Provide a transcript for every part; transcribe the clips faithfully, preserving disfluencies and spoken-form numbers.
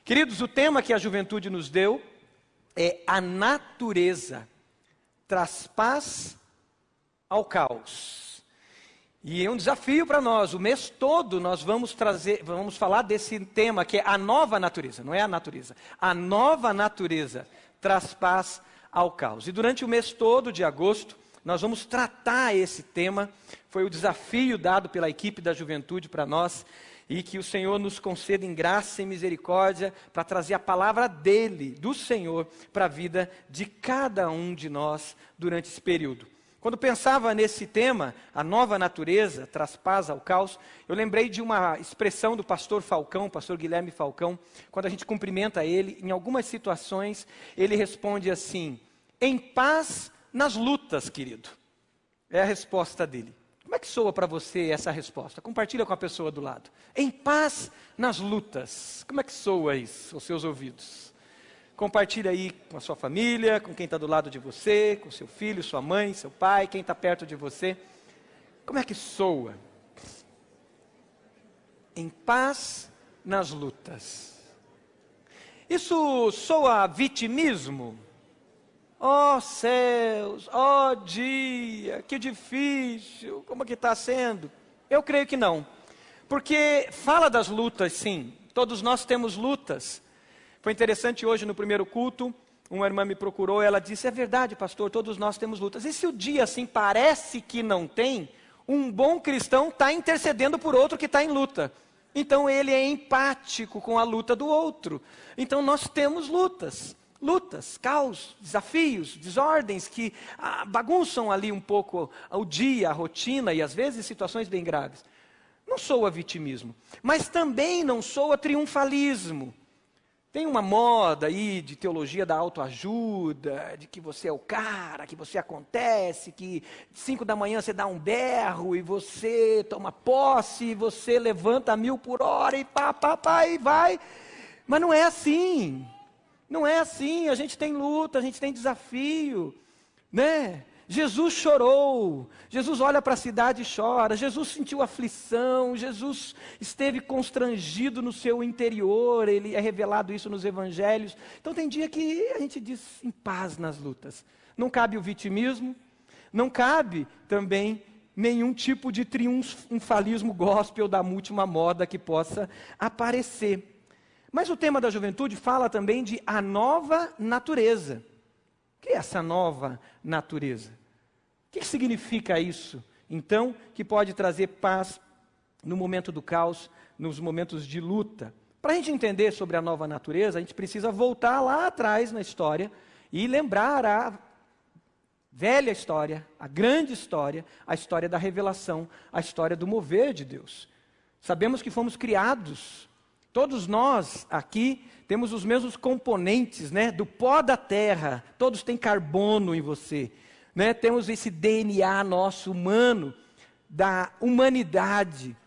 Queridos, o tema que a juventude nos deu é a natureza traz paz ao caos. E é um desafio para nós. O mês todo nós vamos trazer, vamos falar desse tema que é a nova natureza, não é a natureza. A nova natureza traz paz ao caos. E durante o mês todo de agosto, nós vamos tratar esse tema. Foi o desafio dado pela equipe da juventude para nós. E que o Senhor nos conceda em graça e misericórdia para trazer a palavra dele, do Senhor, para a vida de cada um de nós durante esse período. Quando pensava nesse tema, a nova natureza traz paz ao caos, eu lembrei de uma expressão do pastor Falcão, pastor Guilherme Falcão, quando a gente cumprimenta ele, em algumas situações, ele responde assim: em paz nas lutas, querido. É a resposta dele. Como é que soa para você essa resposta? Compartilha com a pessoa do lado. Em paz nas lutas. Como é que soa isso aos seus ouvidos? Compartilha aí com a sua família, com quem está do lado de você, com seu filho, sua mãe, seu pai, quem está perto de você. Como é que soa? Em paz nas lutas. Isso soa vitimismo? Ó céus, ó dia, que difícil, como que está sendo? Eu creio que não, porque fala das lutas sim, todos nós temos lutas. Foi interessante hoje no primeiro culto, uma irmã me procurou, ela disse: é verdade pastor, todos nós temos lutas. E se o dia assim parece que não tem, um bom cristão está intercedendo por outro que está em luta. Então ele é empático com a luta do outro. Então nós temos lutas. Lutas, caos, desafios, desordens que ah, bagunçam ali um pouco o dia, a rotina e às vezes situações bem graves. Não soa vitimismo, mas também não soa triunfalismo. Tem uma moda aí de teologia da autoajuda, de que você é o cara, que você acontece, que cinco da manhã você dá um berro e você toma posse, e você levanta mil por hora e pá, pá, pá, e vai. Mas não é assim. Não é assim, a gente tem luta, a gente tem desafio, né? Jesus chorou, Jesus olha para a cidade e chora, Jesus sentiu aflição, Jesus esteve constrangido no seu interior, ele é revelado isso nos evangelhos. Então tem dia que a gente diz em paz nas lutas. Não cabe o vitimismo, não cabe também nenhum tipo de triunfalismo gospel da última moda que possa aparecer. Mas o tema da juventude fala também de a nova natureza. O que é essa nova natureza? O que significa isso, então, que pode trazer paz no momento do caos, nos momentos de luta? Para a gente entender sobre a nova natureza, a gente precisa voltar lá atrás na história e lembrar a velha história, a grande história, a história da revelação, a história do mover de Deus. Sabemos que fomos criados. Todos nós aqui temos os mesmos componentes, né, do pó da terra, todos têm carbono em você, né, temos esse D N A nosso humano, da humanidade,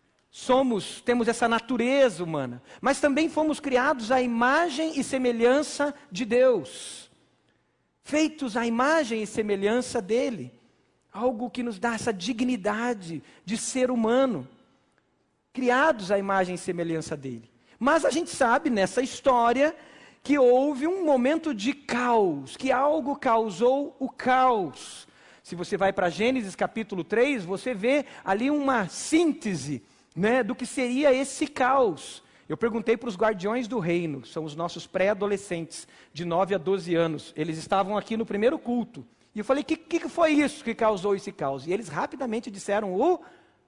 somos, temos essa natureza humana, mas também fomos criados à imagem e semelhança de Deus, feitos à imagem e semelhança dele, algo que nos dá essa dignidade de ser humano, criados à imagem e semelhança dele. Mas a gente sabe nessa história que houve um momento de caos, que algo causou o caos. Se você vai para Gênesis capítulo três, você vê ali uma síntese, né, do que seria esse caos. Eu perguntei para os guardiões do reino, são os nossos pré-adolescentes, de nove a doze anos. Eles estavam aqui no primeiro culto. E eu falei: o que, que foi isso que causou esse caos? E eles rapidamente disseram: o...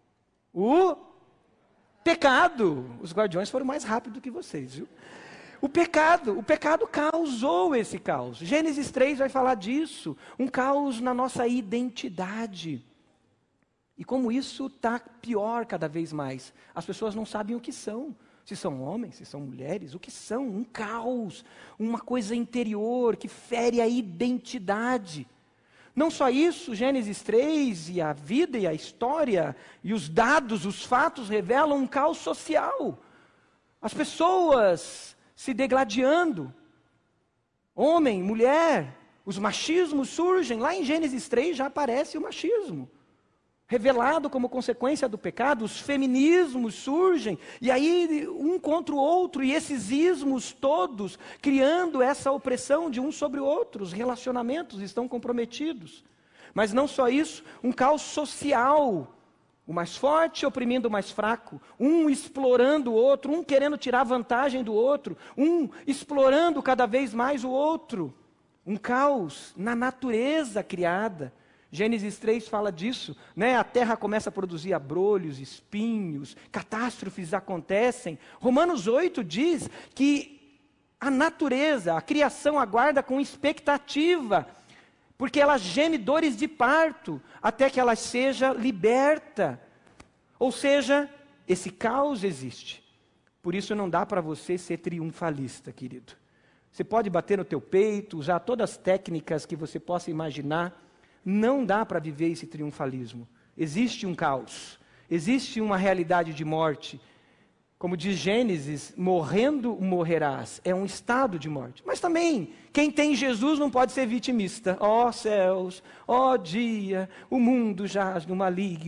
o pecado. Os guardiões foram mais rápidos que vocês, viu? O pecado, o pecado causou esse caos. Gênesis três vai falar disso, um caos na nossa identidade. E como isso está pior cada vez mais. As pessoas não sabem o que são. Se são homens, se são mulheres, o que são? Um caos, uma coisa interior que fere a identidade. Não só isso, Gênesis três e a vida e a história e os dados, os fatos revelam um caos social. As pessoas se degladiando, homem, mulher, os machismos surgem. Lá em Gênesis três já aparece o machismo. revelado como consequência do pecado, os feminismos surgem, e aí um contra o outro, e esses ismos todos, criando essa opressão de um sobre o outro, os relacionamentos estão comprometidos. Mas não só isso, um caos social, o mais forte oprimindo o mais fraco, um explorando o outro, um querendo tirar vantagem do outro, um explorando cada vez mais o outro. Um caos na natureza criada. Gênesis três fala disso, né? A terra começa a produzir abrolhos, espinhos, catástrofes acontecem. Romanos oito diz que a natureza, a criação aguarda com expectativa, porque ela geme dores de parto, até que ela seja liberta. Ou seja, esse caos existe. Por isso não dá para você ser triunfalista, querido. Você pode bater no teu peito, usar todas as técnicas que você possa imaginar. Não dá para viver esse triunfalismo. Existe um caos, existe uma realidade de morte. Como diz Gênesis, morrendo morrerás. É um estado de morte. Mas também, quem tem Jesus não pode ser vitimista. Ó oh, céus, ó oh, dia, o mundo jaz no maligno.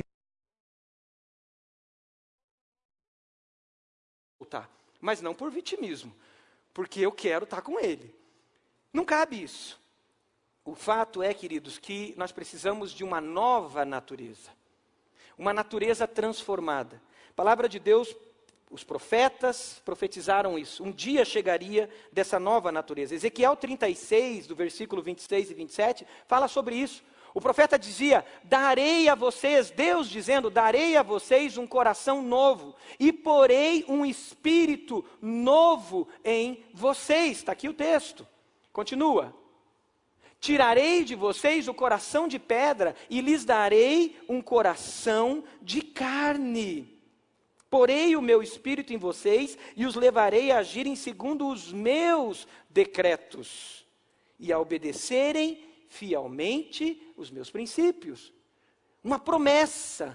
Mas não por vitimismo, porque eu quero estar com Ele. Não cabe isso. O fato é, queridos, que nós precisamos de uma nova natureza. Uma natureza transformada. A palavra de Deus, os profetas profetizaram isso. Um dia chegaria dessa nova natureza. Ezequiel trinta e seis, do versículo vinte e seis e vinte e sete, fala sobre isso. O profeta dizia, darei a vocês, Deus dizendo, darei a vocês um coração novo e porei um espírito novo em vocês. Está aqui o texto. Continua. Tirarei de vocês o coração de pedra e lhes darei um coração de carne. Porei o meu espírito em vocês e os levarei a agirem segundo os meus decretos e a obedecerem fielmente os meus princípios. Uma promessa.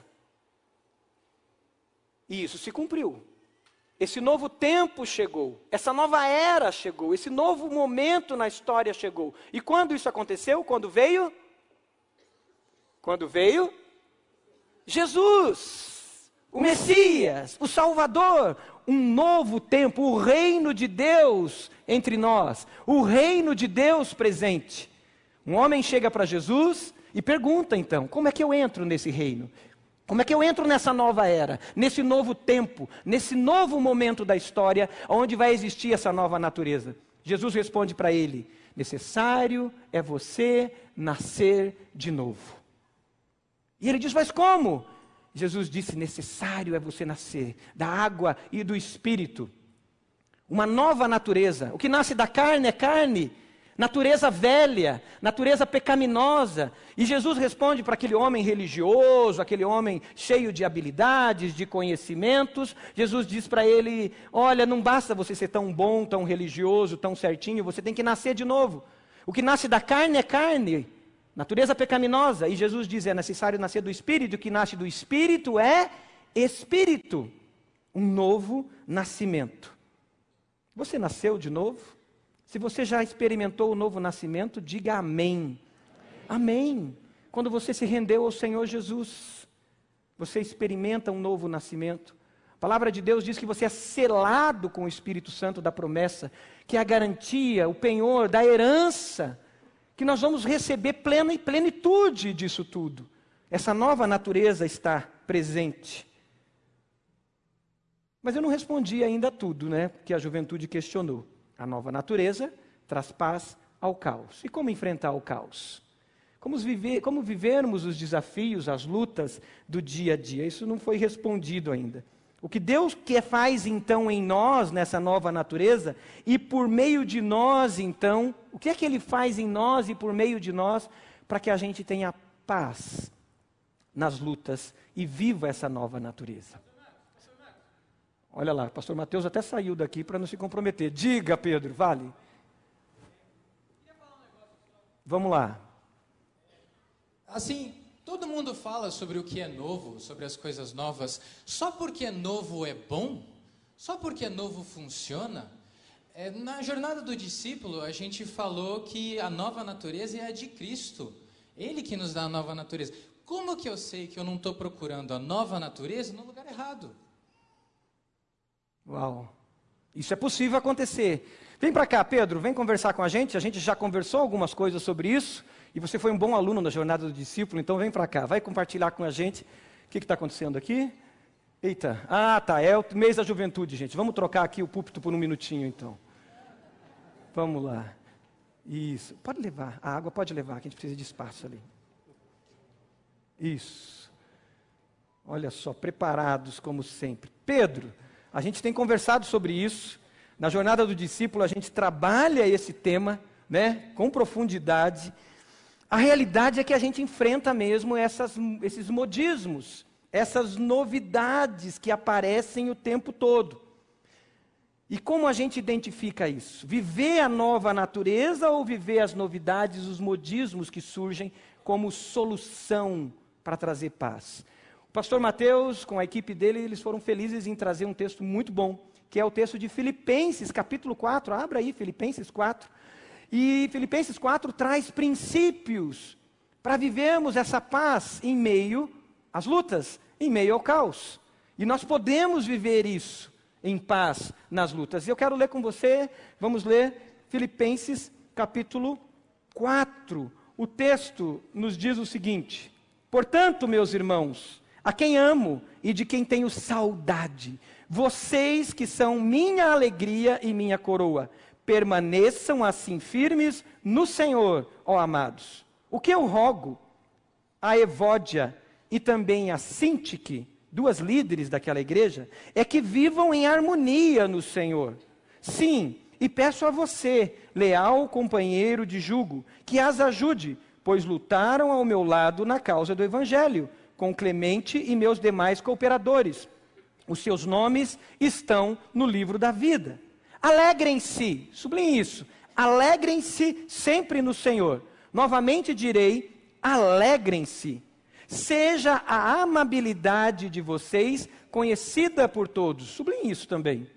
E isso se cumpriu. Esse novo tempo chegou, essa nova era chegou, esse novo momento na história chegou. E quando isso aconteceu? Quando veio? Quando veio? Jesus, o Messias, o Salvador, um novo tempo, o reino de Deus entre nós, o reino de Deus presente. Um homem chega para Jesus e pergunta então, como é que eu entro nesse reino? Como é que eu entro nessa nova era, nesse novo tempo, nesse novo momento da história, onde vai existir essa nova natureza? Jesus responde para ele, necessário é você nascer de novo. E ele diz, mas como? Jesus disse, necessário é você nascer da água e do Espírito. Uma nova natureza, o que nasce da carne é carne, natureza velha, natureza pecaminosa. E Jesus responde para aquele homem religioso, aquele homem cheio de habilidades, de conhecimentos. Jesus diz para ele, olha, não basta você ser tão bom, tão religioso, tão certinho, você tem que nascer de novo. O que nasce da carne é carne, natureza pecaminosa. E Jesus diz, é necessário nascer do Espírito, o que nasce do Espírito é Espírito. Um novo nascimento. Você nasceu de novo? Se você já experimentou o novo nascimento, diga amém. Amém. Quando você se rendeu ao Senhor Jesus, você experimenta um novo nascimento. A palavra de Deus diz que você é selado com o Espírito Santo da promessa, que é a garantia, o penhor da herança, que nós vamos receber plena e plenitude disso tudo. Essa nova natureza está presente. Mas eu não respondi ainda tudo, né? Que a juventude questionou. A nova natureza traz paz ao caos. E como enfrentar o caos? Como, viver, como vivermos os desafios, as lutas do dia a dia? Isso não foi respondido ainda. O que Deus quer faz então em nós, nessa nova natureza, e por meio de nós então, o que é que Ele faz em nós e por meio de nós, para que a gente tenha paz nas lutas e viva essa nova natureza? Olha lá, o pastor Mateus até saiu daqui para não se comprometer. Diga, Pedro, vale. Vamos lá. Assim, todo mundo fala sobre o que é novo, sobre as coisas novas. Só porque é novo é bom? Só porque é novo funciona? É, na jornada do discípulo, a gente falou que a nova natureza é a de Cristo. Ele que nos dá a nova natureza. como que eu sei que eu não estou procurando a nova natureza no lugar errado? Uau, isso é possível acontecer. Vem para cá, Pedro, vem conversar com a gente. A gente já conversou algumas coisas sobre isso. E você foi um bom aluno na jornada do discípulo, então vem para cá. Vai compartilhar com a gente o que está acontecendo aqui. Eita, ah tá, é o mês da juventude, gente. Vamos trocar aqui o púlpito por um minutinho, então. Vamos lá. Isso, pode levar, a água pode levar, que a gente precisa de espaço ali. Isso. Olha só, preparados como sempre. Pedro, a gente tem conversado sobre isso. Na jornada do discípulo a gente trabalha esse tema, né, com profundidade. A realidade é que a gente enfrenta mesmo essas, esses modismos, essas novidades que aparecem o tempo todo. E como a gente identifica isso? Viver a nova natureza ou viver as novidades, os modismos que surgem como solução para trazer paz? O pastor Mateus, com a equipe dele, eles foram felizes em trazer um texto muito bom, que é o texto de Filipenses, capítulo quatro. Abra aí, Filipenses quatro. E Filipenses quatro traz princípios para vivermos essa paz em meio às lutas, em meio ao caos. E nós podemos viver isso em paz nas lutas. E eu quero ler com você, vamos ler Filipenses capítulo quatro. O texto nos diz o seguinte: portanto, meus irmãos, a quem amo e de quem tenho saudade, vocês que são minha alegria e minha coroa, permaneçam assim firmes no Senhor, ó amados. O que eu rogo a Evódia e também a Sintique, duas líderes daquela igreja, é que vivam em harmonia no Senhor. Sim, e peço a você, leal companheiro de jugo, que as ajude, pois lutaram ao meu lado na causa do Evangelho, com Clemente e meus demais cooperadores. Os seus nomes estão no livro da vida. Alegrem-se, sublinhe isso, alegrem-se sempre no Senhor. Novamente direi, alegrem-se. Seja a amabilidade de vocês conhecida por todos, sublinhe isso também.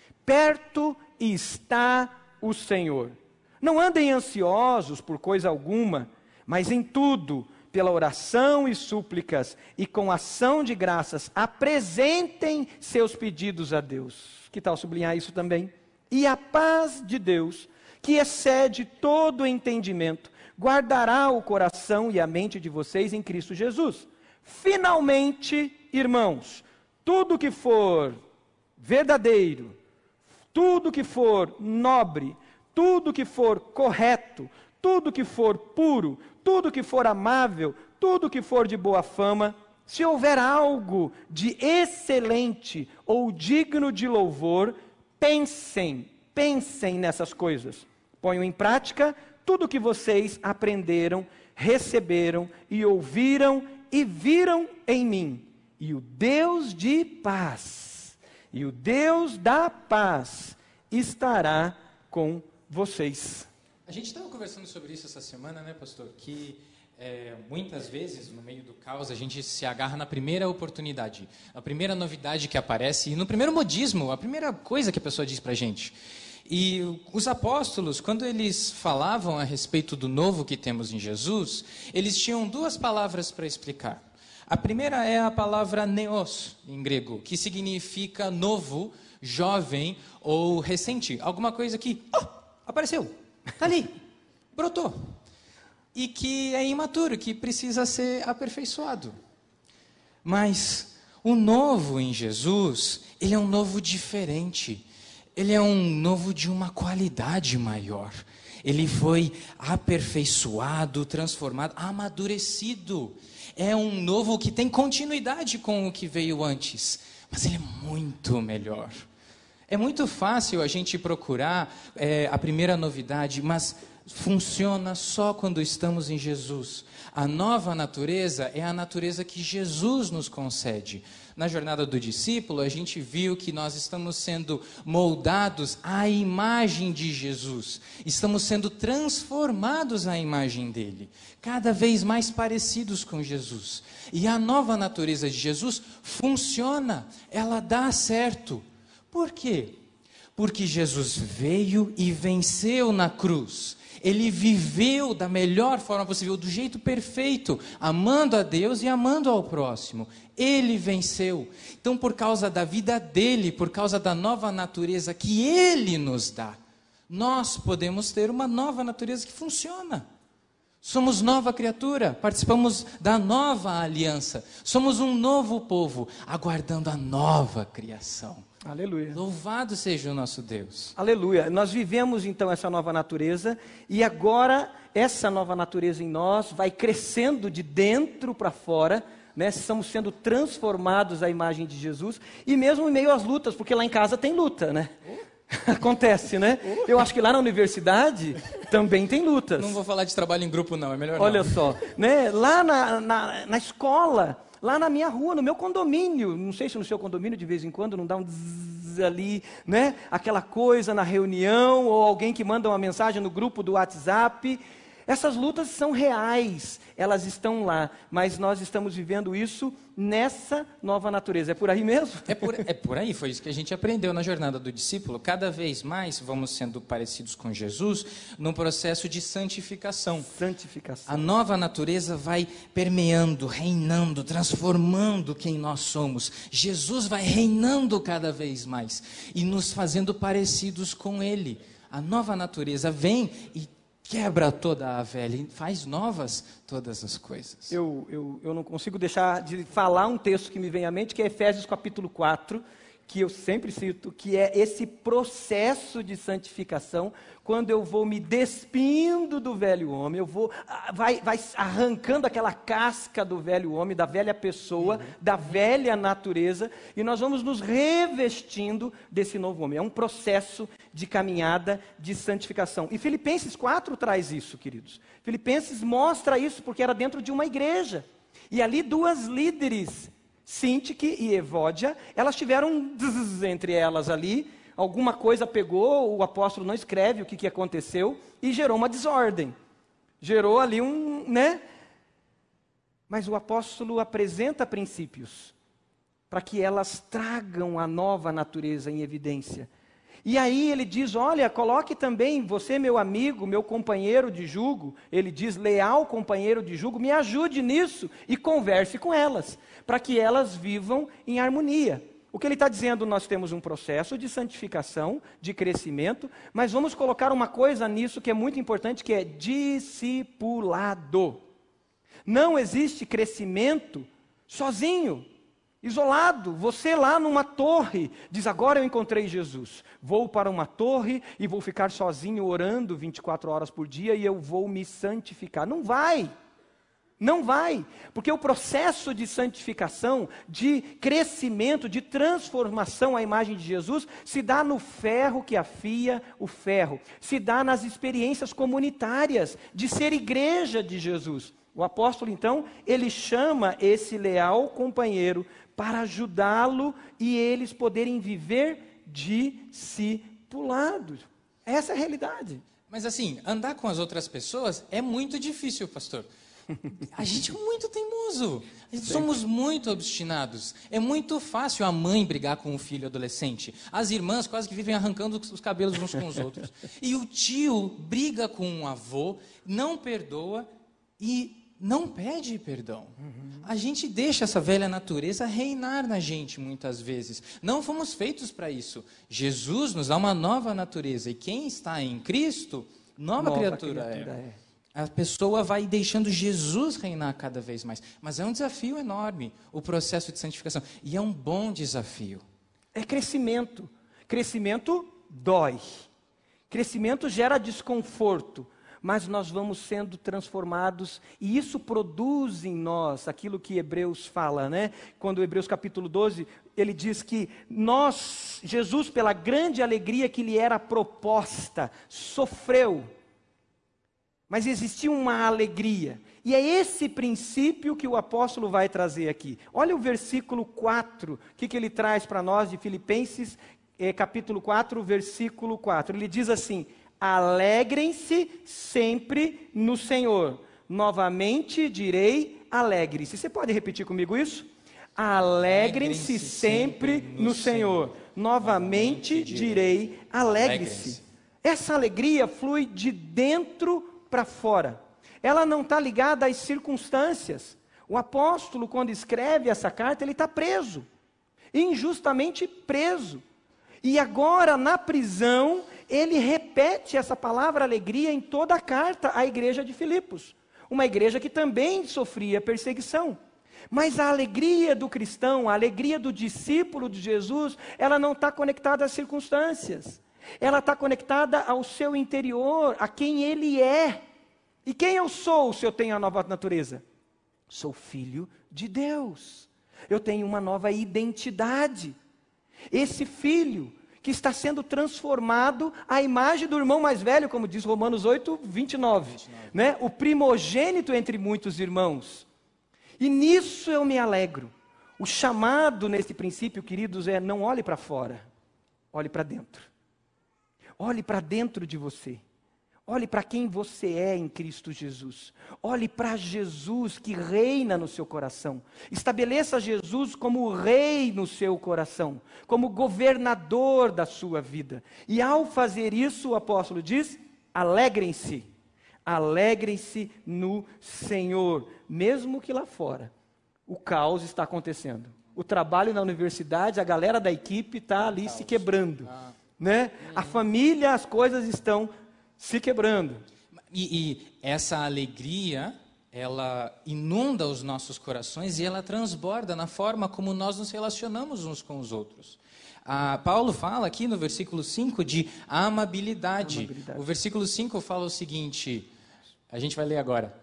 Perto está o Senhor. Não andem ansiosos por coisa alguma, mas em tudo, pela oração e súplicas, e com ação de graças, apresentem seus pedidos a Deus. Que tal sublinhar isso também? E a paz de Deus, que excede todo entendimento, guardará o coração e a mente de vocês em Cristo Jesus. Finalmente, irmãos, tudo que for verdadeiro, tudo que for nobre, tudo que for correto, tudo que for puro, tudo que for amável, tudo que for de boa fama, se houver algo de excelente ou digno de louvor, pensem, pensem nessas coisas. Ponham em prática tudo o que vocês aprenderam, receberam e ouviram e viram em mim. E o Deus de paz, e o Deus da paz estará com vocês. A gente estava conversando sobre isso essa semana, né, pastor? Que é, muitas vezes, no meio do caos, a gente se agarra na primeira oportunidade, a primeira novidade que aparece, e no primeiro modismo, a primeira coisa que a pessoa diz para a gente. E os apóstolos, quando eles falavam a respeito do novo que temos em Jesus, eles tinham duas palavras para explicar. A primeira é a palavra neos, em grego, que significa novo, jovem ou recente. Alguma coisa que oh, apareceu, está ali, brotou. E que é imaturo, que precisa ser aperfeiçoado. Mas o novo em Jesus, ele é um novo diferente. Ele é um novo de uma qualidade maior. Ele foi aperfeiçoado, transformado, amadurecido. É um novo que tem continuidade com o que veio antes. Mas ele é muito melhor. É muito fácil a gente procurar é, a primeira novidade, mas funciona só quando estamos em Jesus. A nova natureza é a natureza que Jesus nos concede. Na jornada do discípulo, a gente viu que nós estamos sendo moldados à imagem de Jesus. Estamos sendo transformados à imagem dele. Cada vez mais parecidos com Jesus. E a nova natureza de Jesus funciona. Ela dá certo. Por quê? Porque Jesus veio e venceu na cruz. Ele viveu da melhor forma possível, do jeito perfeito, amando a Deus e amando ao próximo. Ele venceu. Então, por causa da vida dele, por causa da nova natureza que ele nos dá, nós podemos ter uma nova natureza que funciona. Somos nova criatura, participamos da nova aliança. Somos um novo povo, aguardando a nova criação. Aleluia. Louvado seja o nosso Deus. Aleluia. Nós vivemos então essa nova natureza e agora essa nova natureza em nós vai crescendo de dentro para fora, né? Estamos sendo transformados à imagem de Jesus e mesmo em meio às lutas, porque lá em casa tem luta, né? Acontece, né? Eu acho que lá na universidade também tem lutas. Não vou falar de trabalho em grupo não, é melhor não. Olha só, né? Lá na, na, na escola, lá na minha rua, no meu condomínio, não sei se no seu condomínio de vez em quando não dá um zzz ali, né? Aquela coisa na reunião, ou alguém que manda uma mensagem no grupo do WhatsApp. Essas lutas são reais, elas estão lá, mas nós estamos vivendo isso nessa nova natureza. É por aí mesmo? É por, é por aí, foi isso que a gente aprendeu na jornada do discípulo. Cada vez mais vamos sendo parecidos com Jesus num processo de santificação. Santificação. A nova natureza vai permeando, reinando, transformando quem nós somos. Jesus vai reinando cada vez mais e nos fazendo parecidos com Ele. A nova natureza vem e quebra toda a velha e faz novas todas as coisas. Eu, eu, eu não consigo deixar de falar um texto que me vem à mente, que é Efésios capítulo quatro, que eu sempre cito, que é esse processo de santificação, quando eu vou me despindo do velho homem, eu vou, vai, vai arrancando aquela casca do velho homem, da velha pessoa, uhum. da velha natureza, e nós vamos nos revestindo desse novo homem. É um processo de caminhada de santificação. E Filipenses quatro traz isso, queridos. Filipenses mostra isso, porque era dentro de uma igreja. E ali duas líderes, Sintique e Evódia, elas tiveram um zzz entre elas ali, alguma coisa pegou, o apóstolo não escreve o que, que aconteceu, e gerou uma desordem. Gerou ali um, né? Mas o apóstolo apresenta princípios, para que elas tragam a nova natureza em evidência. E aí ele diz, olha, coloque também você, meu amigo, meu companheiro de jugo, ele diz, leal companheiro de jugo, me ajude nisso e converse com elas, para que elas vivam em harmonia. O que ele está dizendo, nós temos um processo de santificação, de crescimento, mas vamos colocar uma coisa nisso que é muito importante, que é discipulado. Não existe crescimento sozinho. Isolado, você lá numa torre, diz, agora eu encontrei Jesus, vou para uma torre e vou ficar sozinho orando vinte e quatro horas por dia e eu vou me santificar. Não vai, não vai, porque o processo de santificação, de crescimento, de transformação à imagem de Jesus, se dá no ferro que afia o ferro, se dá nas experiências comunitárias, de ser igreja de Jesus. O apóstolo, então, ele chama esse leal companheiro para ajudá-lo e eles poderem viver discipulados. Essa é a realidade. Mas assim, andar com as outras pessoas é muito difícil, pastor. A gente é muito teimoso, a gente somos muito obstinados. É muito fácil a mãe brigar com o filho adolescente. As irmãs quase que vivem arrancando os cabelos uns com os outros. E o tio briga com o avô, não perdoa e não pede perdão. Uhum. A gente deixa essa velha natureza reinar na gente muitas vezes. Não fomos feitos para isso. Jesus nos dá uma nova natureza. E quem está em Cristo, nova, nova criatura, criatura é. é. A pessoa vai deixando Jesus reinar cada vez mais. Mas é um desafio enorme, o processo de santificação. E é um bom desafio. É crescimento. Crescimento dói. Crescimento gera desconforto. Mas nós vamos sendo transformados, e isso produz em nós aquilo que Hebreus fala, né? Quando Hebreus capítulo doze, ele diz que nós, Jesus, pela grande alegria que lhe era proposta, sofreu. Mas existia uma alegria, e é esse princípio que o apóstolo vai trazer aqui. Olha o versículo quatro, o que, que ele traz para nós de Filipenses, eh, capítulo quatro, versículo quatro. Ele diz assim: alegrem-se sempre no Senhor. Novamente direi, alegre-se. Você pode repetir comigo isso? Alegrem-se sempre no Senhor. Novamente direi, alegre-se. Essa alegria flui de dentro para fora. Ela não está ligada às circunstâncias. O apóstolo, quando escreve essa carta, ele está preso. Injustamente preso. E agora, na prisão, ele repete essa palavra alegria em toda a carta à igreja de Filipos. Uma igreja que também sofria perseguição. Mas a alegria do cristão, a alegria do discípulo de Jesus, ela não está conectada às circunstâncias. Ela está conectada ao seu interior, a quem ele é. E quem eu sou se eu tenho a nova natureza? Sou filho de Deus. Eu tenho uma nova identidade. Esse filho que está sendo transformado à imagem do irmão mais velho, como diz Romanos oito, vinte e nove. Né? O primogênito entre muitos irmãos. E nisso eu me alegro. O chamado nesse princípio, queridos, é não olhe para fora, olhe para dentro. Olhe para dentro de você. Olhe para quem você é em Cristo Jesus. Olhe para Jesus que reina no seu coração. Estabeleça Jesus como rei no seu coração, como governador da sua vida. E ao fazer isso, o apóstolo diz, alegrem-se. Alegrem-se no Senhor, mesmo que lá fora o caos está acontecendo. O trabalho na universidade, a galera da equipe está ali se quebrando. Ah. Né? Hum. A família, as coisas estão se quebrando. E, e essa alegria, ela inunda os nossos corações e ela transborda na forma como nós nos relacionamos uns com os outros. Ah, Paulo fala aqui no versículo cinco de amabilidade. amabilidade. O versículo cinco fala o seguinte, a gente vai ler agora.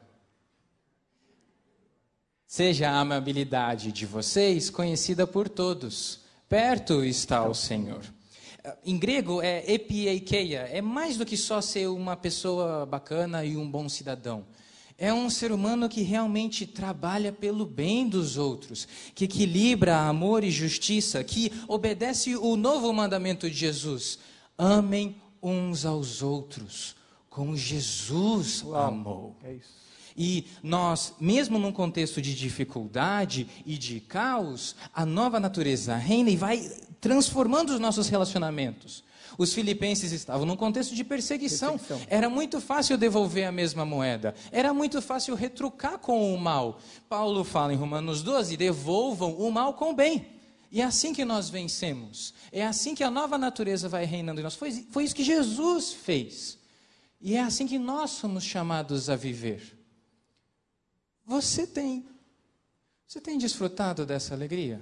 Seja a amabilidade de vocês conhecida por todos. Perto está o Senhor. Em grego é epieikeia, é mais do que só ser uma pessoa bacana e um bom cidadão. É um ser humano que realmente trabalha pelo bem dos outros, que equilibra amor e justiça, que obedece o novo mandamento de Jesus. Amem uns aos outros, como Jesus Uau, amou. É isso. E nós, mesmo num contexto de dificuldade e de caos, a nova natureza reina e vai transformando os nossos relacionamentos. Os filipenses estavam num contexto de perseguição. perseguição. Era muito fácil devolver a mesma moeda. Era muito fácil retrucar com o mal. Paulo fala em Romanos doze, devolvam o mal com o bem. E é assim que nós vencemos. É assim que a nova natureza vai reinando em nós. Foi, foi isso que Jesus fez. E é assim que nós somos chamados a viver. Você tem, você tem desfrutado dessa alegria?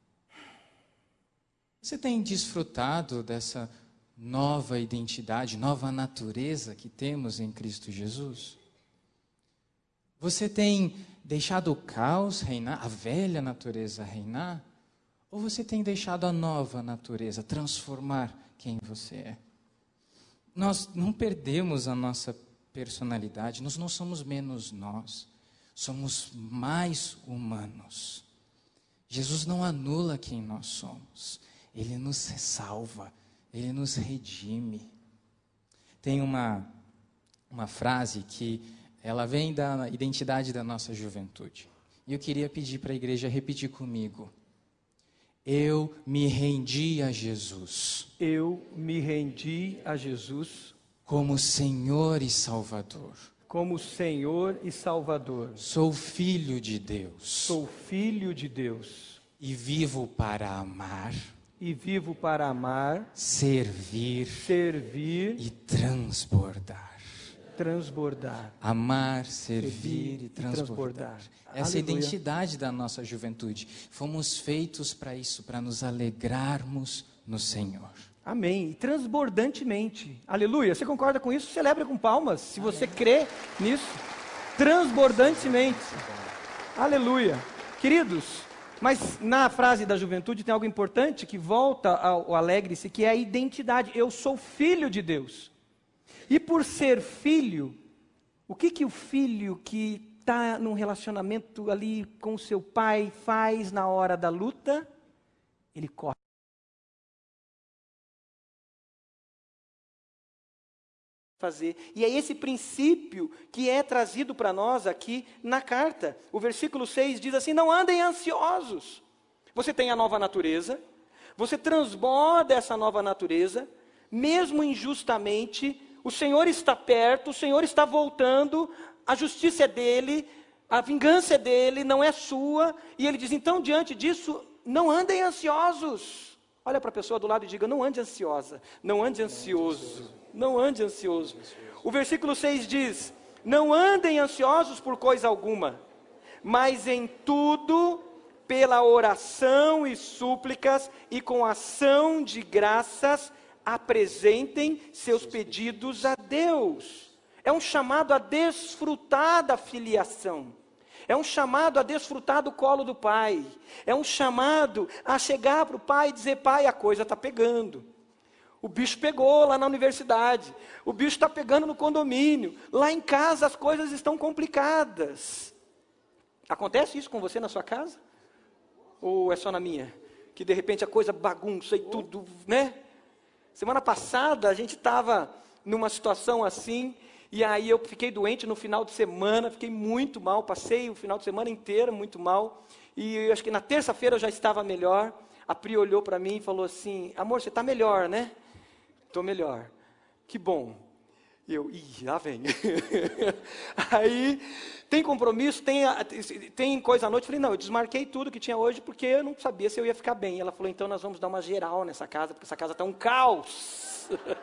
Você tem desfrutado dessa nova identidade, nova natureza que temos em Cristo Jesus? Você tem deixado o caos reinar, a velha natureza reinar? Ou você tem deixado a nova natureza transformar quem você é? Nós não perdemos a nossa personalidade, nós não somos menos nós. Somos mais humanos. Jesus não anula quem nós somos. Ele nos salva. Ele nos redime. Tem uma, uma frase que ela vem da identidade da nossa juventude. E eu queria pedir para a igreja repetir comigo. Eu me rendi a Jesus. Eu me rendi a Jesus. Como Senhor e Salvador. Como Senhor e Salvador. Sou filho de Deus. Sou filho de Deus. E vivo para amar. E vivo para amar. Servir. Servir. E transbordar. Transbordar. Amar, servir, servir e transbordar. transbordar. Essa é a identidade da nossa juventude. Fomos feitos para isso, para nos alegrarmos no Senhor. Amém. E transbordantemente. Aleluia. Você concorda com isso? Celebra com palmas. Se você crê nisso. Transbordantemente. Aleluia. Queridos, mas na frase da juventude tem algo importante que volta ao alegre-se, que é a identidade. Eu sou filho de Deus. E por ser filho, o que que o filho que está num relacionamento ali com o seu pai faz na hora da luta? Ele corre. Fazer. E é esse princípio que é trazido para nós aqui na carta. O versículo seis diz assim, não andem ansiosos. Você tem a nova natureza, você transborda essa nova natureza, mesmo injustamente. O Senhor está perto, o Senhor está voltando, a justiça é dele, a vingança é dele, não é sua. E ele diz, então, diante disso, não andem ansiosos. Olha para a pessoa do lado e diga, não ande ansiosa, não ande ansioso, não ande ansioso. O versículo seis diz, não andem ansiosos por coisa alguma, mas em tudo, pela oração e súplicas e com ação de graças, apresentem seus pedidos a Deus. É um chamado a desfrutar da filiação. É um chamado a desfrutar do colo do Pai. É um chamado a chegar para o Pai e dizer, Pai, a coisa está pegando. O bicho pegou lá na universidade. O bicho está pegando no condomínio. Lá em casa as coisas estão complicadas. Acontece isso com você na sua casa? Ou é só na minha? Que de repente a coisa bagunça e tudo, né? Semana passada a gente estava numa situação assim, e aí eu fiquei doente no final de semana, fiquei muito mal, passei o final de semana inteiro muito mal, e eu acho que na terça-feira eu já estava melhor. A Pri olhou para mim e falou assim, amor, você está melhor, né? Estou melhor. Que bom. E eu, ih, lá vem. Aí, tem compromisso, tem, tem coisa à noite? Eu falei, não, eu desmarquei tudo que tinha hoje, porque eu não sabia se eu ia ficar bem. Ela falou, então nós vamos dar uma geral nessa casa, porque essa casa está um caos.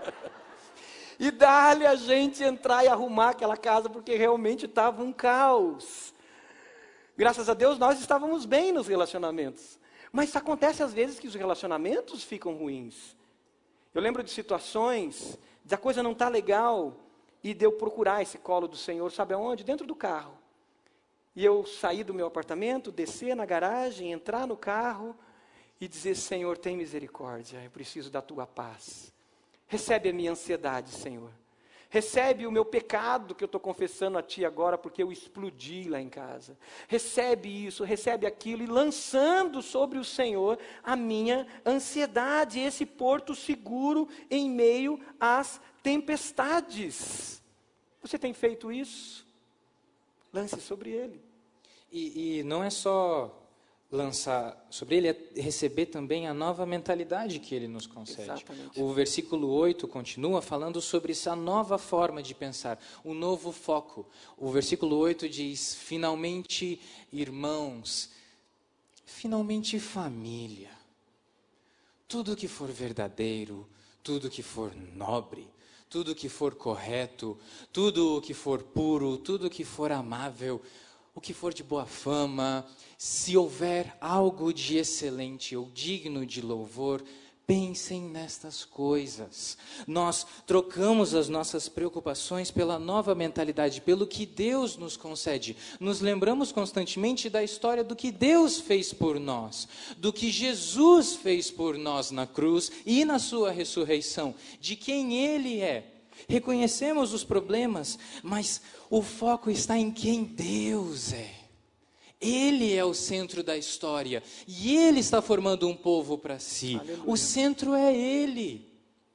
E dá-lhe a gente entrar e arrumar aquela casa, porque realmente estava um caos. Graças a Deus, nós estávamos bem nos relacionamentos. Mas acontece às vezes que os relacionamentos ficam ruins. Eu lembro de situações, de a coisa não está legal, e de eu procurar esse colo do Senhor, sabe aonde? Dentro do carro. E eu sair do meu apartamento, descer na garagem, entrar no carro e dizer, Senhor, tem misericórdia, eu preciso da tua paz. Recebe a minha ansiedade, Senhor. Recebe o meu pecado que eu estou confessando a Ti agora, porque eu explodi lá em casa. Recebe isso, recebe aquilo, e lançando sobre o Senhor a minha ansiedade, esse porto seguro em meio às tempestades. Você tem feito isso? Lance sobre Ele. E, e não é só lançar sobre ele, é receber também a nova mentalidade que ele nos concede. Exatamente. O versículo oito continua falando sobre essa nova forma de pensar, um novo foco. O versículo oito diz, finalmente irmãos, finalmente família, tudo que for verdadeiro, tudo que for nobre, tudo que for correto, tudo que for puro, tudo que for amável, o que for de boa fama, se houver algo de excelente ou digno de louvor, pensem nestas coisas. Nós trocamos as nossas preocupações pela nova mentalidade, pelo que Deus nos concede. Nos lembramos constantemente da história do que Deus fez por nós, do que Jesus fez por nós na cruz e na sua ressurreição, de quem Ele é. Reconhecemos os problemas, mas o foco está em quem Deus é. Ele é o centro da história e Ele está formando um povo para si. Aleluia. O centro é Ele.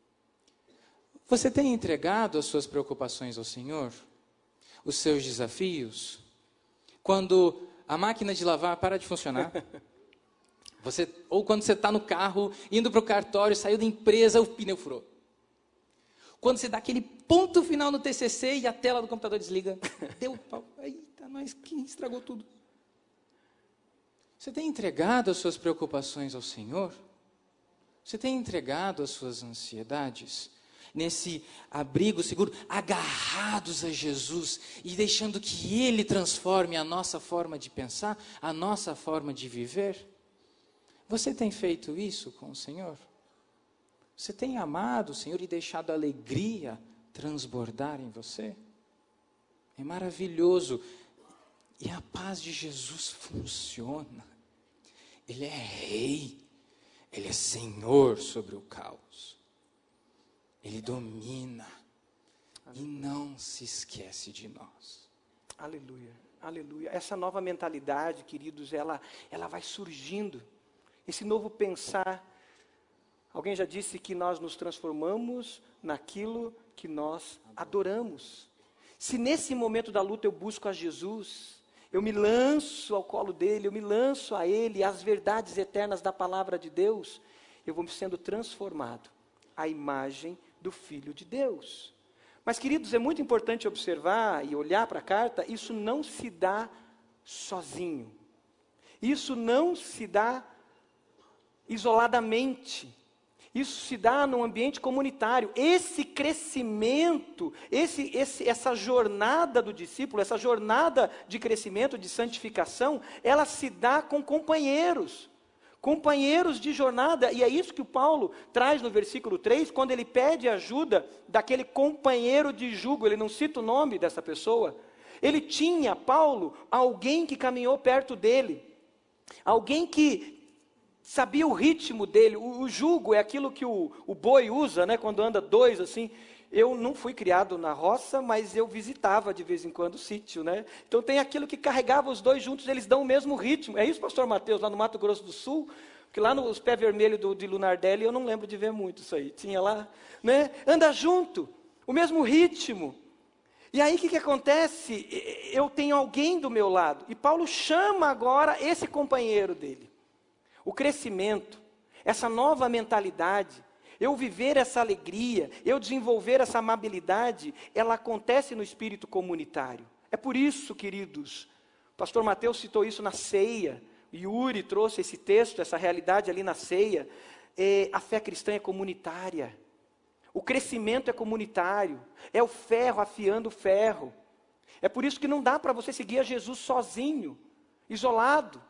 Você tem entregado as suas preocupações ao Senhor? Os seus desafios? Quando a máquina de lavar para de funcionar, você, ou quando você está no carro, indo para o cartório, saiu da empresa, o pneu furou. Quando você dá aquele ponto final no T C C e a tela do computador desliga. Deu pau. Eita, nós, quem estragou tudo? Você tem entregado as suas preocupações ao Senhor? Você tem entregado as suas ansiedades? Nesse abrigo seguro, agarrados a Jesus e deixando que Ele transforme a nossa forma de pensar, a nossa forma de viver? Você tem feito isso com o Senhor? Você tem amado o Senhor e deixado a alegria transbordar em você? É maravilhoso. E a paz de Jesus funciona. Ele é rei. Ele é Senhor sobre o caos. Ele domina. E não se esquece de nós. Aleluia, aleluia. Essa nova mentalidade, queridos, ela, ela vai surgindo. Esse novo pensar. Alguém já disse que nós nos transformamos naquilo que nós adoramos. Se nesse momento da luta eu busco a Jesus, eu me lanço ao colo dele, eu me lanço a ele, às verdades eternas da palavra de Deus, eu vou sendo transformado. a imagem do Filho de Deus. Mas, queridos, é muito importante observar e olhar para a carta, isso não se dá sozinho. Isso não se dá isoladamente. Isso se dá no ambiente comunitário. Esse crescimento, esse, esse, essa jornada do discípulo, essa jornada de crescimento, de santificação, ela se dá com companheiros. Companheiros de jornada. E é isso que o Paulo traz no versículo três, quando ele pede ajuda daquele companheiro de jugo. Ele não cita o nome dessa pessoa. Ele tinha, Paulo, alguém que caminhou perto dele. Alguém que sabia o ritmo dele. O, o jugo é aquilo que o, o boi usa, né, quando anda dois assim. Eu não fui criado na roça, mas eu visitava de vez em quando o sítio, né? Então tem aquilo que carregava os dois juntos, eles dão o mesmo ritmo. É isso, pastor Mateus, lá no Mato Grosso do Sul? Porque lá nos pés vermelhos do, de Lunardelli, eu não lembro de ver muito isso aí. Tinha lá, né? Anda junto, o mesmo ritmo. E aí o que, que acontece? Eu tenho alguém do meu lado. E Paulo chama agora esse companheiro dele. O crescimento, essa nova mentalidade, eu viver essa alegria, eu desenvolver essa amabilidade, ela acontece no espírito comunitário. É por isso, queridos, o pastor Mateus citou isso na ceia, Yuri trouxe esse texto, essa realidade ali na ceia. É, a fé cristã é comunitária, o crescimento é comunitário, é o ferro afiando o ferro. É por isso que não dá para você seguir a Jesus sozinho, isolado.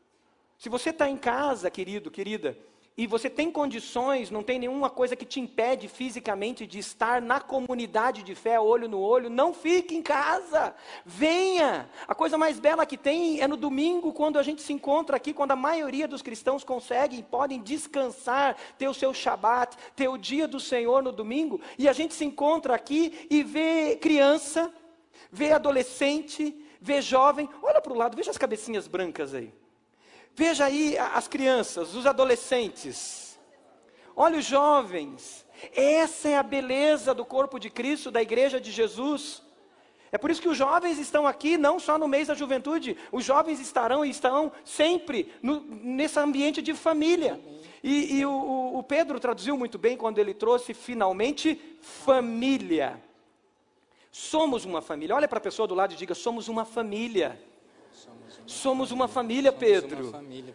Se você está em casa, querido, querida, e você tem condições, não tem nenhuma coisa que te impede fisicamente de estar na comunidade de fé, olho no olho, não fique em casa, venha. A coisa mais bela que tem é no domingo, quando a gente se encontra aqui, quando a maioria dos cristãos conseguem, podem descansar, ter o seu Shabat, ter o dia do Senhor no domingo, e a gente se encontra aqui e vê criança, vê adolescente, vê jovem. Olha para o lado, veja as cabecinhas brancas aí. Veja aí as crianças, os adolescentes, olha os jovens. Essa é a beleza do corpo de Cristo, da igreja de Jesus. É por isso que os jovens estão aqui, não só no mês da juventude, os jovens estarão e estão sempre no, nesse ambiente de família. E, e o, o Pedro traduziu muito bem quando ele trouxe finalmente família. Somos uma família. Olha para a pessoa do lado e diga, somos uma família. Somos uma família, Pedro.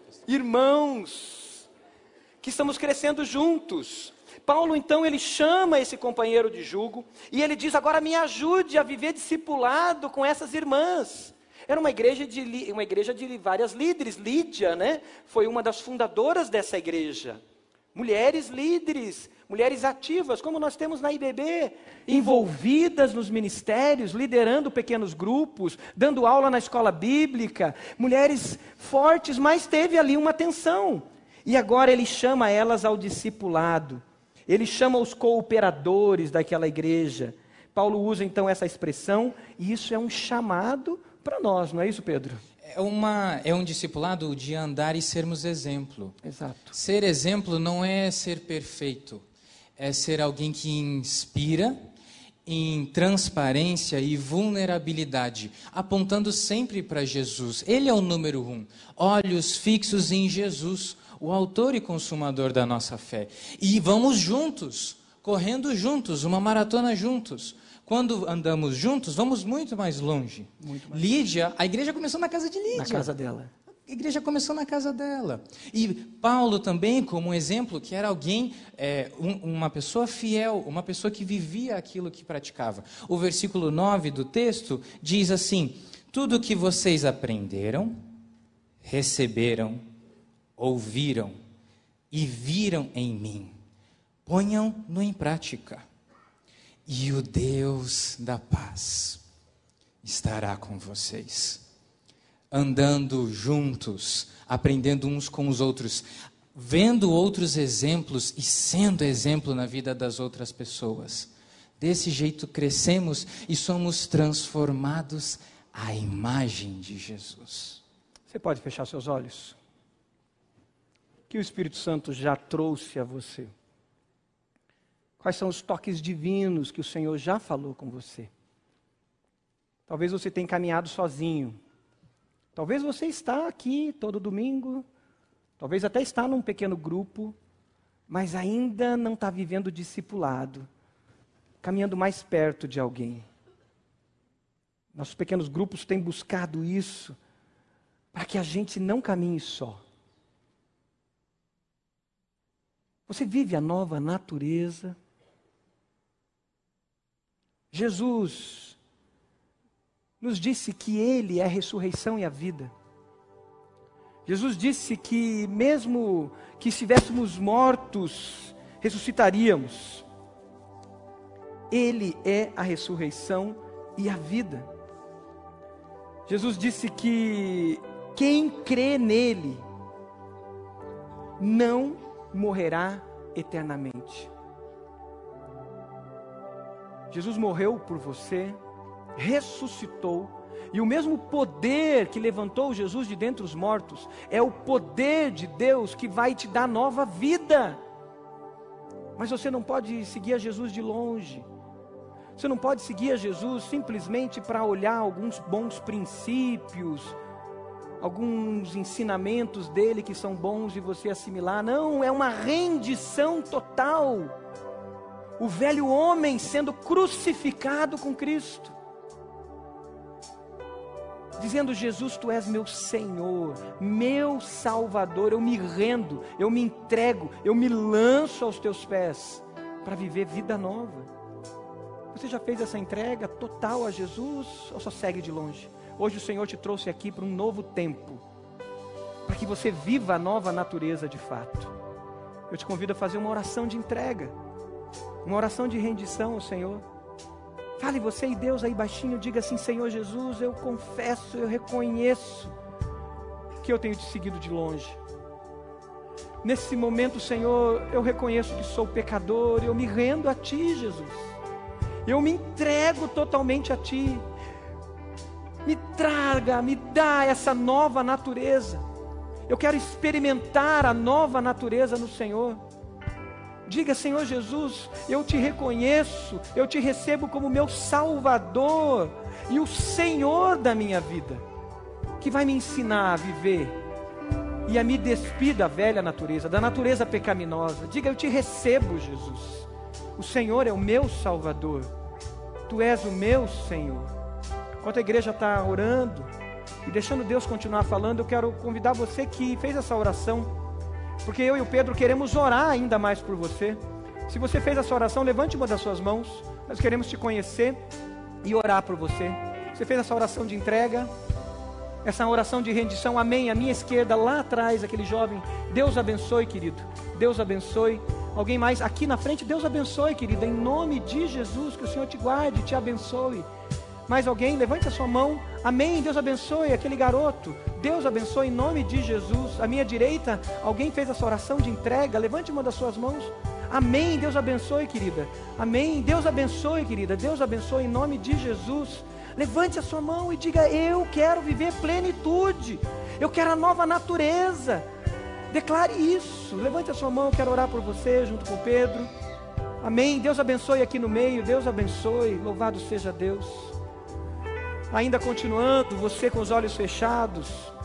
Irmãos, que estamos crescendo juntos. Paulo, então, ele chama esse companheiro de jugo e ele diz, agora me ajude a viver discipulado com essas irmãs. Era uma igreja de, uma igreja de várias líderes. Lídia, né, foi uma das fundadoras dessa igreja. Mulheres líderes, mulheres ativas, como nós temos na I B B, envolvidas nos ministérios, liderando pequenos grupos, dando aula na escola bíblica, mulheres fortes, mas teve ali uma tensão. E agora ele chama elas ao discipulado, ele chama os cooperadores daquela igreja. Paulo usa então essa expressão, e isso é um chamado para nós, não é isso, Pedro? É, uma, é um discipulado de andar e sermos exemplo. Exato. Ser exemplo não é ser perfeito, é ser alguém que inspira em transparência e vulnerabilidade, apontando sempre para Jesus. Ele é o número um. Olhos fixos em Jesus, o autor e consumador da nossa fé. E vamos juntos, correndo juntos, uma maratona juntos. Quando andamos juntos, vamos muito mais longe. Muito mais Lídia, longe. A igreja começou na casa de Lídia. Na casa dela. A igreja começou na casa dela. E Paulo também, como um exemplo, que era alguém, é, um, uma pessoa fiel, uma pessoa que vivia aquilo que praticava. O versículo nove do texto diz assim, tudo o que vocês aprenderam, receberam, ouviram e viram em mim, ponham-no em prática. E o Deus da paz estará com vocês, andando juntos, aprendendo uns com os outros, vendo outros exemplos e sendo exemplo na vida das outras pessoas. Desse jeito crescemos e somos transformados à imagem de Jesus. Você pode fechar seus olhos? O que o Espírito Santo já trouxe a você? Quais são os toques divinos que o Senhor já falou com você? Talvez você tenha caminhado sozinho. Talvez você está aqui todo domingo. Talvez até está num pequeno grupo. mas ainda não está vivendo o discipulado, caminhando mais perto de alguém. Nossos pequenos grupos têm buscado isso, para que a gente não caminhe só. Você vive a nova natureza. Jesus nos disse que Ele é a ressurreição e a vida. Jesus disse que mesmo que estivéssemos mortos, ressuscitaríamos. Ele é a ressurreição e a vida. Jesus disse que quem crê nele não morrerá eternamente. Jesus morreu por você, ressuscitou, e o mesmo poder que levantou Jesus de dentre os mortos é o poder de Deus que vai te dar nova vida. Mas você não pode seguir a Jesus de longe. Você não pode seguir a Jesus simplesmente para olhar alguns bons princípios, alguns ensinamentos dele que são bons e você assimilar. Não, é uma rendição total. O velho homem sendo crucificado com Cristo, dizendo: Jesus, tu és meu Senhor, meu Salvador, eu me rendo, eu me entrego, eu me lanço aos teus pés, para viver vida nova. Você já fez essa entrega total a Jesus, ou só segue de longe? Hoje o Senhor te trouxe aqui para um novo tempo, para que você viva a nova natureza de fato. Eu te convido a fazer uma oração de entrega, uma oração de rendição ao Senhor. Fale você e Deus aí baixinho, diga assim: Senhor Jesus, eu confesso, eu reconheço que eu tenho te seguido de longe. Nesse momento, Senhor, eu reconheço que sou pecador, eu me rendo a Ti, Jesus. Eu me entrego totalmente a Ti. Me traga, me dá essa nova natureza. Eu quero experimentar a nova natureza no Senhor. Diga: Senhor Jesus, eu te reconheço, eu te recebo como meu Salvador e o Senhor da minha vida, que vai me ensinar a viver e a me despir da velha natureza, da natureza pecaminosa. Diga: eu te recebo, Jesus. O Senhor é o meu Salvador, Tu és o meu Senhor. Enquanto a igreja está orando e deixando Deus continuar falando, eu quero convidar você que fez essa oração, porque eu e o Pedro queremos orar ainda mais por você. Se você fez essa oração, levante uma das suas mãos. Nós queremos te conhecer e orar por você. Você fez essa oração de entrega, essa oração de rendição, amém. À minha esquerda, lá atrás, aquele jovem. Deus abençoe, querido. Deus abençoe. Alguém mais aqui na frente? Deus abençoe, querida. Em nome de Jesus, que o Senhor te guarde, te abençoe. Mais alguém? Levante a sua mão. Amém, Deus abençoe aquele garoto. Deus abençoe em nome de Jesus. À minha direita, alguém fez essa oração de entrega. Levante uma das suas mãos. Amém, Deus abençoe, querida. Amém, Deus abençoe, querida. Deus abençoe em nome de Jesus. Levante a sua mão e diga: eu quero viver plenitude. Eu quero a nova natureza. Declare isso. Levante a sua mão, eu quero orar por você junto com Pedro. Amém, Deus abençoe aqui no meio. Deus abençoe, louvado seja Deus. Ainda continuando, você com os olhos fechados,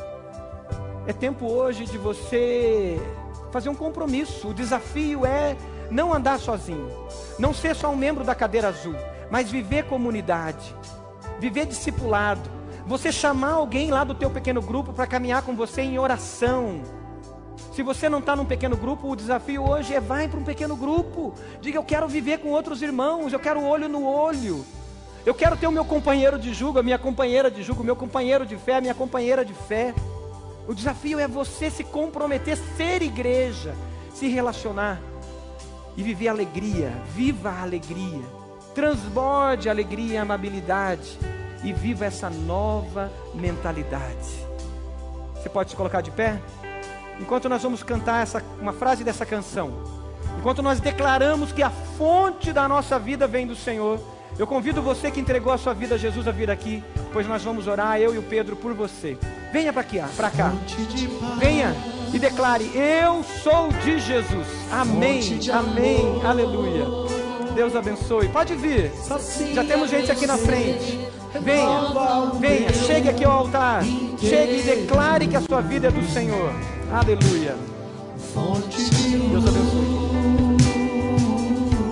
é tempo hoje de você fazer um compromisso. O desafio é não andar sozinho, não ser só um membro da cadeira azul, mas viver comunidade, viver discipulado. Você chamar alguém lá do teu pequeno grupo para caminhar com você em oração. Se você não está num pequeno grupo, o desafio hoje é: vai para um pequeno grupo. Diga: eu quero viver com outros irmãos, eu quero olho no olho. Eu quero ter o meu companheiro de jugo, a minha companheira de jugo, o meu companheiro de fé, a minha companheira de fé. O desafio é você se comprometer, ser igreja, se relacionar e viver alegria. Viva a alegria, transborde a alegria e a amabilidade e viva essa nova mentalidade. Você pode se colocar de pé? Enquanto nós vamos cantar essa, uma frase dessa canção, enquanto nós declaramos que a fonte da nossa vida vem do Senhor, eu convido você que entregou a sua vida a Jesus a vir aqui, pois nós vamos orar, eu e o Pedro, por você. Venha para aqui, para cá. Venha e declare: eu sou de Jesus. Amém, amém, aleluia. Deus abençoe. Pode vir. Já temos gente aqui na frente. Venha, venha, chegue aqui ao altar. Chegue e declare que a sua vida é do Senhor. Aleluia. Deus abençoe.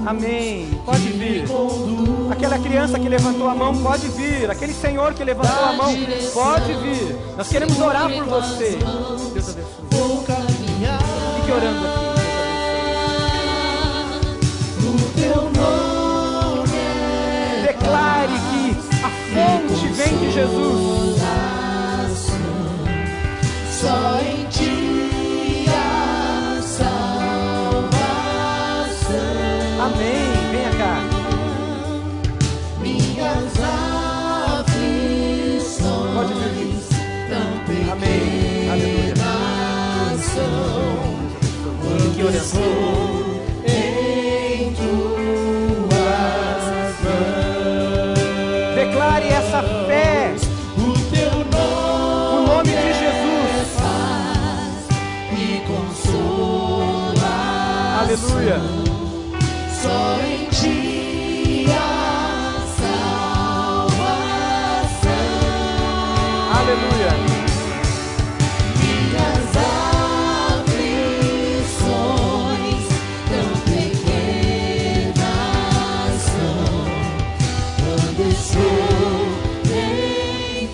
Amém. Pode vir. Aquela criança que levantou a mão, pode vir. Aquele senhor que levantou a mão, pode vir. Nós queremos orar por você. Deus abençoe. Fique orando aqui. Declare que a fonte vem de Jesus. Só em ti a salvação. Amém. Venha cá. Minhas aflições Pode vir. tão pequenas Amém. Aleluia. são. Fique orando. Em tuas mãos. Declare essa fé. O teu nome, O nome de Jesus. e consola. Aleluia. Só em ti a salvação. Aleluia. Minhas aflições tão pequenas são quando estou em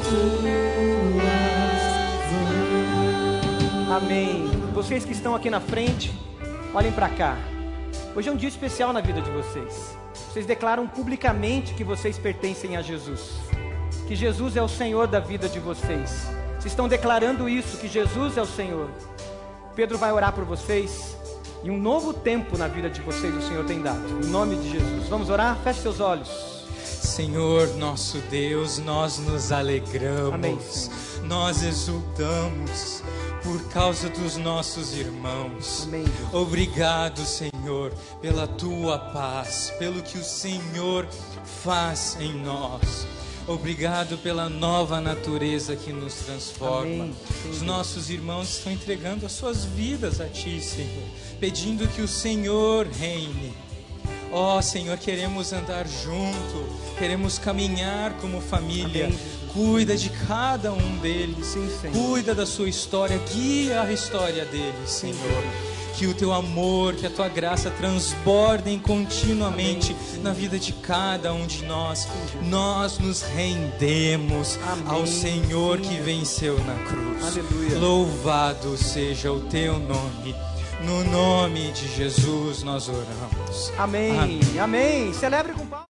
tuas mãos. Amém. Vocês que estão aqui na frente, olhem para cá. Hoje é um dia especial na vida de vocês. Vocês declaram publicamente que vocês pertencem a Jesus, que Jesus é o Senhor da vida de vocês. Vocês estão declarando isso, que Jesus é o Senhor. Pedro vai orar por vocês e um novo tempo na vida de vocês o Senhor tem dado. Em nome de Jesus. Vamos orar? Feche seus olhos. Senhor, nosso Deus, nós nos alegramos, Amém, Senhor. nós exultamos por causa dos nossos irmãos. Amém, Jesus. Obrigado, Senhor, pela tua paz, pelo que o Senhor faz em nós. Obrigado pela nova natureza que nos transforma. Amém. Os nossos irmãos estão entregando as suas vidas a Ti, Senhor, pedindo que o Senhor reine. Ó, Senhor, queremos andar junto, queremos caminhar como família. Amém, Jesus. Cuida de cada um deles. Sim, Senhor. Cuida da sua história, guia a história deles, Senhor. Que o teu amor, que a tua graça transbordem continuamente Amém, na vida de cada um de nós. Nós nos rendemos Amém. ao Senhor Sim. que venceu na cruz. Aleluia. Louvado seja o teu nome. No nome de Jesus nós oramos. Amém. Amém. Amém. Celebre com Paulo.